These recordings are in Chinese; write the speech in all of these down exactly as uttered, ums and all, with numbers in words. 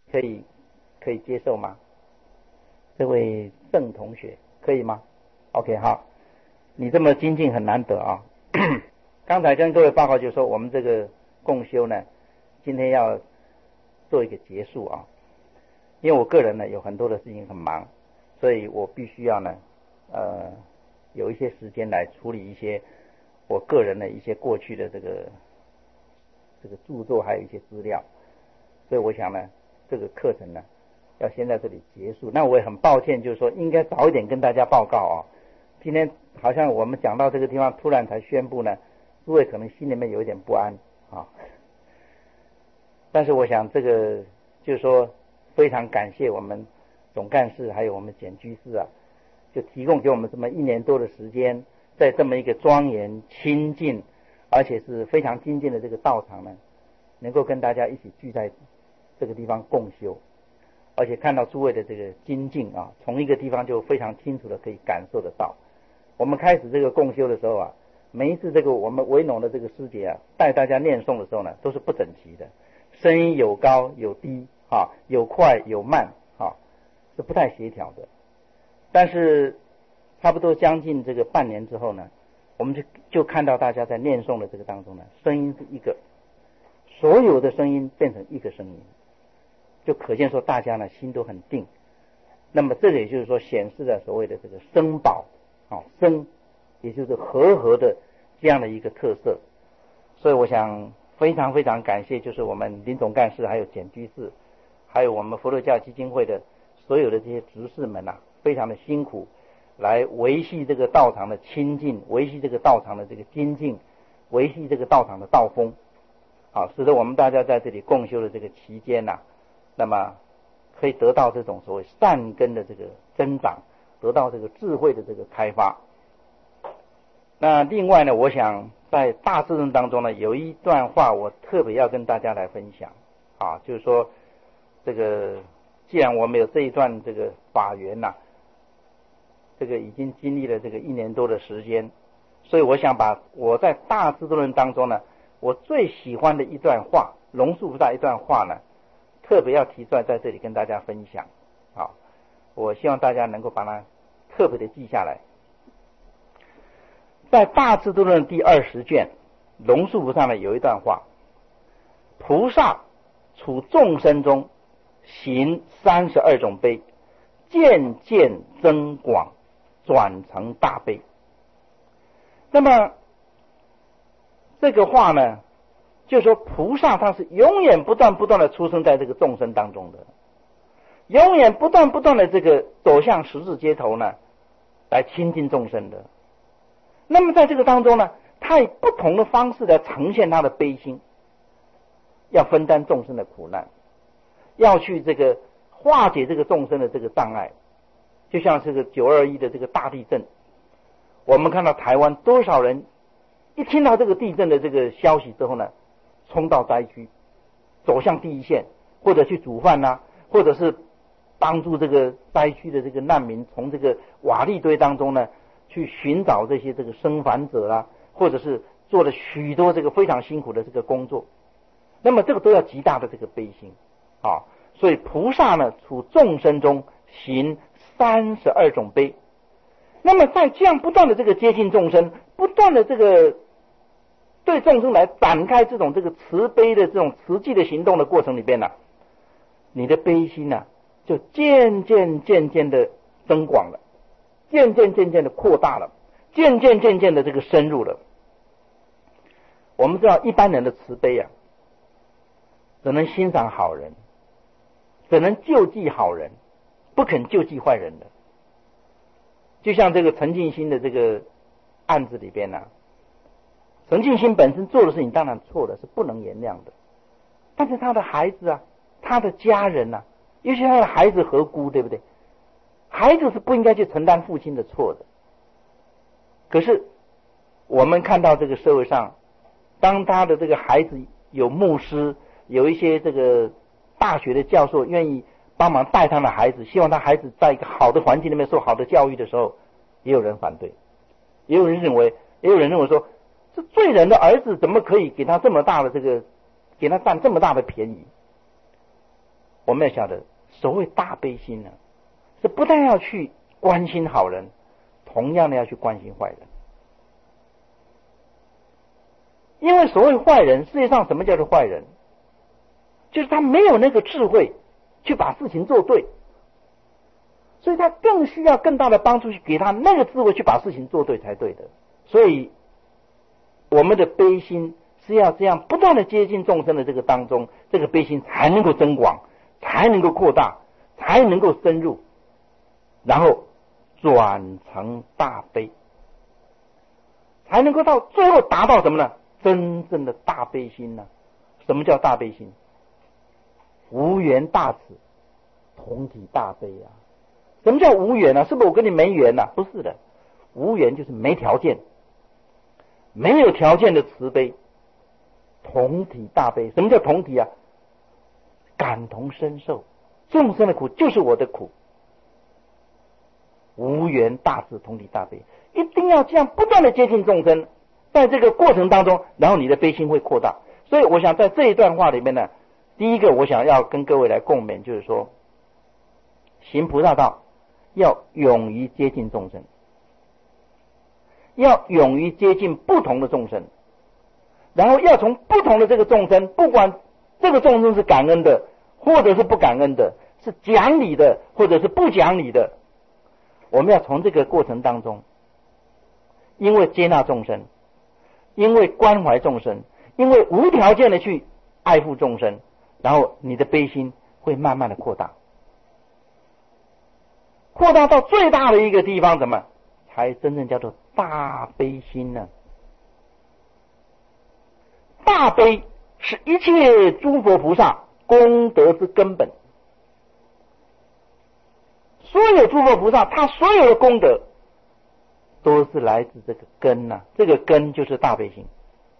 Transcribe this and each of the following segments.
可以可以接受吗？这位郑同学可以吗 ？OK 好，你这么精进很难得啊。刚才跟各位报告就说我们这个共修呢，今天要做一个结束啊，因为我个人呢有很多的事情很忙，所以我必须要呢呃有一些时间来处理一些我个人的一些过去的这个这个著作，还有一些资料，所以我想呢这个课程呢要先在这里结束。那我也很抱歉，就是说应该早一点跟大家报告啊，今天好像我们讲到这个地方突然才宣布呢，诸位可能心里面有一点不安啊。但是我想这个就是说非常感谢我们总干事还有我们简居士啊，就提供给我们这么一年多的时间，在这么一个庄严清净而且是非常精进的这个道场呢，能够跟大家一起聚在这个地方共修，而且看到诸位的这个精进啊，从一个地方就非常清楚的可以感受得到。我们开始这个共修的时候啊，每一次这个我们维农的这个师姐啊带大家念诵的时候呢，都是不整齐的，声音有高有低啊，有快有慢啊，是不太协调的。但是差不多将近这个半年之后呢，我们就就看到大家在念诵的这个当中呢，声音是一个，所有的声音变成一个声音，就可见说大家呢心都很定。那么这个也就是说显示了所谓的这个声宝啊，声也就是和合的这样的一个特色。所以我想非常非常感谢，就是我们林总干事还有简居士还有我们佛陀教基金会的所有的这些执事们啊，非常的辛苦来维系这个道场的清净，维系这个道场的这个精进，维系这个道场的道风啊，使得我们大家在这里共修的这个期间呐、啊，那么可以得到这种所谓善根的这个增长，得到这个智慧的这个开发。那另外呢，我想在大智论当中呢，有一段话我特别要跟大家来分享啊，就是说这个既然我们有这一段这个法缘呐、啊，这个已经经历了这个一年多的时间，所以我想把我在大智论当中呢，我最喜欢的一段话，龙树菩萨一段话呢，特别要提出来在这里跟大家分享啊，我希望大家能够把它特别的记下来。在大智度论第二十卷，龙树菩萨呢有一段话：菩萨处众生中行三十二种悲，渐渐增广，转成大悲。那么这个话呢，就是说菩萨他是永远不断不断的出生在这个众生当中的，永远不断不断的这个走向十字街头呢，来亲近众生的。那么在这个当中呢，他以不同的方式来呈现他的悲心，要分担众生的苦难，要去这个化解这个众生的这个障碍。就像这个九二一的这个大地震，我们看到台湾多少人一听到这个地震的这个消息之后呢，冲到灾区，走向第一线，或者去煮饭啊，或者是帮助这个灾区的这个难民从这个瓦砾堆当中呢去寻找这些这个生还者啦、啊，或者是做了许多这个非常辛苦的这个工作。那么这个都要极大的这个悲心啊，所以菩萨呢处众生中行三十二种悲。那么在这样不断的这个接近众生，不断的这个对众生来展开这种这个慈悲的这种慈济的行动的过程里边呢、啊，你的悲心呢、啊、就渐渐渐渐的增广了，渐渐渐渐的扩大了，渐渐渐渐的这个深入了。我们知道一般人的慈悲啊，只能欣赏好人，只能救济好人，不肯救济坏人的。就像这个陈进兴的这个案子里边呢、啊，陈进兴本身做的事情当然错了，是不能原谅的。但是他的孩子啊，他的家人啊，尤其他的孩子何辜，对不对？孩子是不应该去承担父亲的错的。可是我们看到这个社会上，当他的这个孩子有牧师，有一些这个大学的教授愿意帮忙带他的孩子，希望他孩子在一个好的环境里面受好的教育的时候，也有人反对，也有人认为，也有人认为说，这罪人的儿子怎么可以给他这么大的这个，给他占这么大的便宜？ 我们要晓得，所谓大悲心呢，是不但要去关心好人，同样的要去关心坏人。因为所谓坏人，世界上什么叫做坏人？就是他没有那个智慧去把事情做对，所以他更需要更大的帮助去给他那个智慧去把事情做对才对的。所以我们的悲心是要这样不断的接近众生的这个当中，这个悲心才能够增广，才能够扩大，才能够深入，然后转成大悲，才能够到最后达到什么呢？真正的大悲心呢？什么叫大悲心？无缘大慈，同体大悲啊！什么叫无缘啊？是不是我跟你没缘啊？不是的，无缘就是没条件，没有条件的慈悲，同体大悲。什么叫同体啊？感同身受，众生的苦就是我的苦。无缘大慈，同体大悲，一定要这样不断的接近众生，在这个过程当中，然后你的悲心会扩大。所以我想在这一段话里面呢，第一个我想要跟各位来共勉，就是说行菩萨道要勇于接近众生，要勇于接近不同的众生，然后要从不同的这个众生，不管这个众生是感恩的或者是不感恩的，是讲理的或者是不讲理的，我们要从这个过程当中，因为接纳众生，因为关怀众生，因为无条件的去爱护众生，然后你的悲心会慢慢的扩大，扩大到最大的一个地方，怎么才真正叫做大悲心呢？大悲是一切诸佛菩萨功德之根本，所有诸佛菩萨他所有的功德都是来自这个根呐、啊，这个根就是大悲心，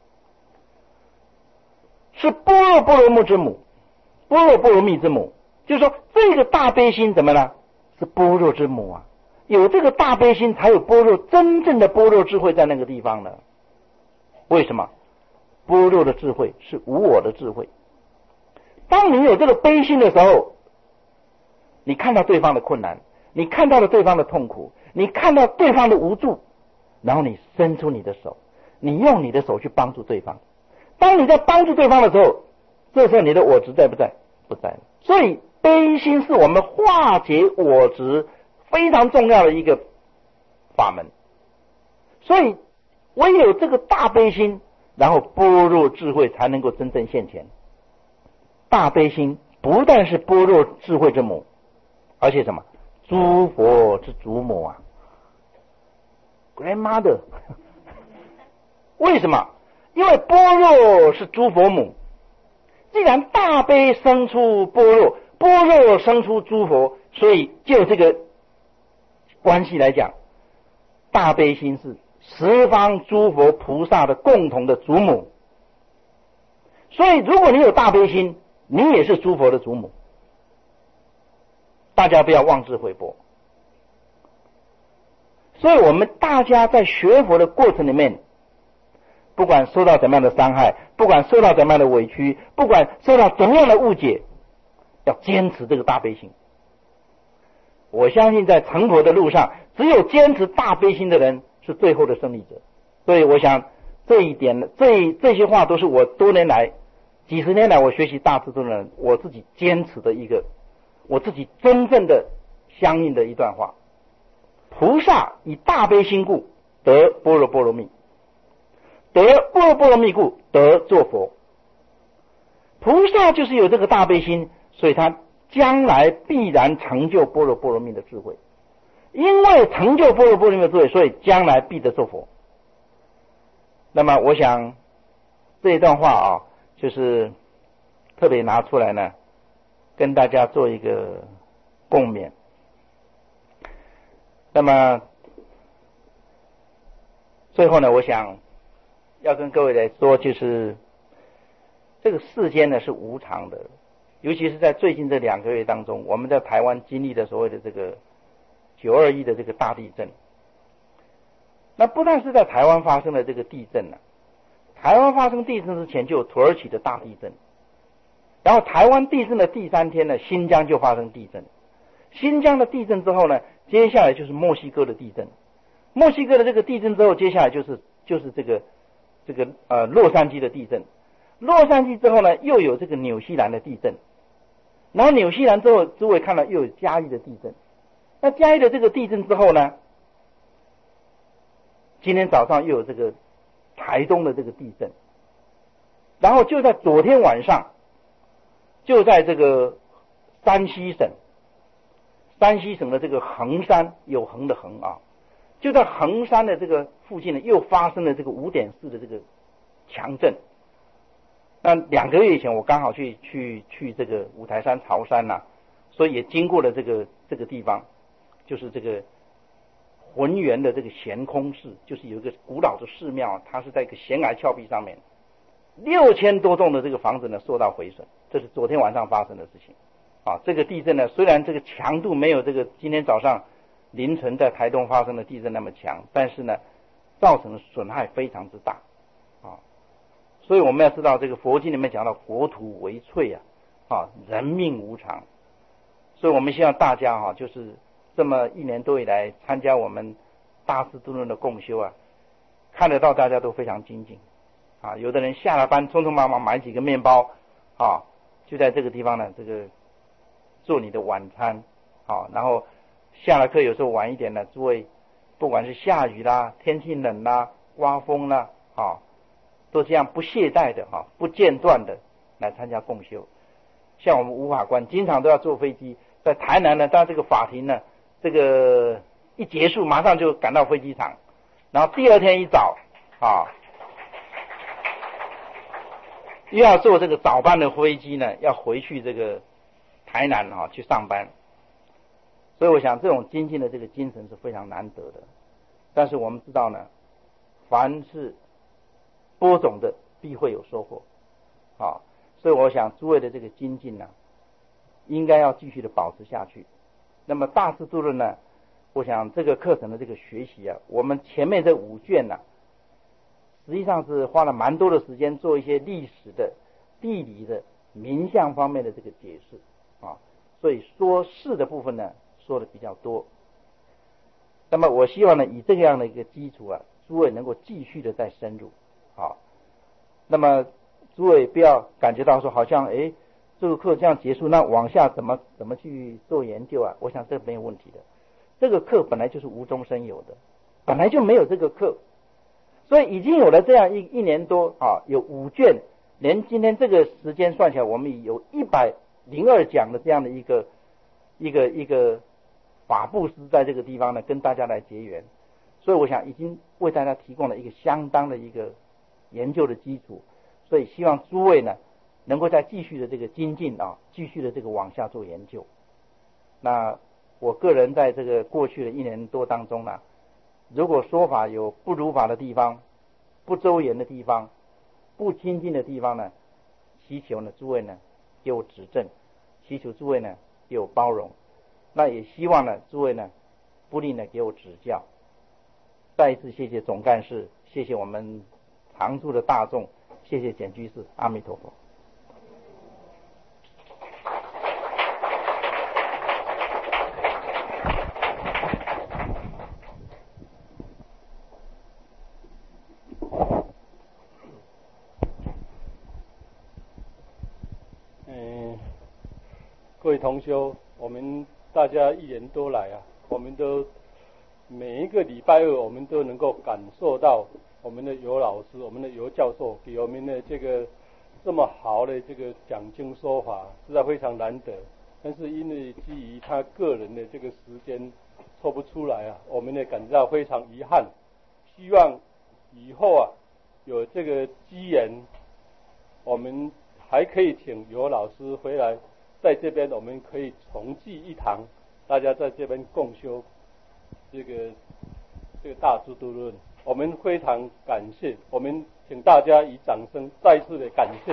是般若波罗蜜之母，般若波罗蜜之母，就是说这个大悲心怎么呢？是般若之母啊，有这个大悲心才有般若，真正的般若智慧在那个地方呢。为什么？般若的智慧是无我的智慧。当你有这个悲心的时候，你看到对方的困难，你看到了对方的痛苦，你看到对方的无助，然后你伸出你的手，你用你的手去帮助对方。当你在帮助对方的时候，这时候你的我执在不在？不在。所以悲心是我们化解我执非常重要的一个法门。所以唯有这个大悲心，然后般若智慧才能够真正现前。大悲心不但是般若智慧之母，而且什么？诸佛之祖母啊 ，grandmother。为什么？因为般若是诸佛母。既然大悲生出般若，般若生出诸佛，所以就这个关系来讲，大悲心是十方诸佛菩萨的共同的祖母。所以如果你有大悲心，你也是诸佛的祖母。大家不要妄自菲薄。所以我们大家在学佛的过程里面，不管受到怎么样的伤害，不管受到怎么样的委屈，不管受到怎么样的误解，要坚持这个大悲心。我相信在成佛的路上，只有坚持大悲心的人是最后的胜利者。所以我想这一点，这这些话都是我多年来几十年来我学习大智度的人，我自己坚持的一个，我自己真正的相应的一段话。菩萨以大悲心故得般若波罗蜜，得般若波罗蜜故得作佛。菩萨就是有这个大悲心，所以他将来必然成就般若波罗蜜的智慧。因为成就般若波罗蜜的智慧，所以将来必得作佛。那么我想这一段话啊，就是特别拿出来呢，跟大家做一个共勉。那么最后呢，我想要跟各位来说，就是这个世间呢是无常的，尤其是在最近这两个月当中，我们在台湾经历的所谓的这个九二一的这个大地震。那不但是在台湾发生了这个地震呢、啊，台湾发生地震之前就有土耳其的大地震。 然后台湾地震的第三天呢，新疆就发生地震。新疆的地震之后呢，接下来就是墨西哥的地震。墨西哥的这个地震之后，接下来就是就是这个这个呃洛杉矶的地震。洛杉矶之后呢，又有这个纽西兰的地震。然后纽西兰之后，诸位看到又有嘉义的地震。那嘉义的这个地震之后呢，今天早上又有这个台东的这个地震。然后就在昨天晚上，就在这个山西省，山西省的这个横山，有横的横啊，就在横山的这个附近呢，又发生了这个五点四的这个强震。那两个月以前，我刚好去去去这个五台山朝山呐、啊，所以也经过了这个这个地方，就是这个浑源的这个悬空寺，就是有一个古老的寺庙，它是在一个悬崖峭壁上面，六千多栋的这个房子呢受到毁损，这是昨天晚上发生的事情。啊，这个地震呢，虽然这个强度没有这个今天早上凌晨在台东发生的地震那么强，但是呢，造成的损害非常之大。啊，所以我们要知道，这个佛经里面讲到国土为脆啊，啊，人命无常。所以我们希望大家哈、啊，就是这么一年多以来参加我们大智度论的共修啊，看得到大家都非常精进啊。有的人下了班匆匆忙忙买几个面包啊，就在这个地方呢，这个做你的晚餐啊。然后下了课有时候晚一点呢，诸位不管是下雨啦、天气冷啦、刮风啦啊，都这样不懈怠的哈、啊、不间断的来参加共修。像我们吴法官经常都要坐飞机，在台南呢，到这个法庭呢，这个一结束马上就赶到飞机场，然后第二天一早啊，又要坐这个早班的飞机呢，要回去这个台南啊去上班。所以我想这种精进的这个精神是非常难得的。但是我们知道呢，凡是播种的必会有收获啊。所以我想诸位的这个精进呢，应该要继续的保持下去。那么大智度论呢，我想这个课程的这个学习啊，我们前面这五卷呢、啊，实际上是花了蛮多的时间做一些历史的、地理的、民象方面的这个解释啊，所以说事的部分呢说的比较多。那么我希望呢，以这样的一个基础啊，诸位能够继续的再深入啊。那么诸位不要感觉到说好像诶这个课这样结束，那往下怎么怎么去做研究啊？我想这没有问题的。这个课本来就是无中生有的，本来就没有这个课，所以已经有了这样一一年多啊，有五卷，连今天这个时间算起来，我们有一百零二讲的这样的一个一个一个法布施在这个地方呢，跟大家来结缘。所以我想已经为大家提供了一个相当的一个研究的基础。所以希望诸位呢，能够再继续的这个精进啊，继续的这个往下做研究。那我个人在这个过去的一年多当中呢，如果说法有不如法的地方、不周延的地方、不亲近的地方呢，祈求呢诸位呢给我指正，祈求诸位呢给我包容。那也希望呢诸位呢不吝呢给我指教。再一次谢谢总干事，谢谢我们常住的大众，谢谢简居士，阿弥陀佛。 嗯，各位同修，我们大家一年多来啊，我们都每一个礼拜二，我们都能够感受到我们的尤老师、我们的尤教授给我们的这个这么好的这个讲经说法，实在非常难得。但是因为基于他个人的这个时间抽不出来啊，我们也感到非常遗憾。希望以后啊有这个机缘，我们还可以请尤老师回来，在这边我们可以重聚一堂，大家在这边共修这个这个大智度论。我们非常感谢，我们请大家以掌声再次的感谢。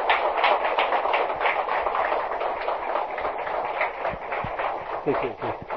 谢谢谢谢。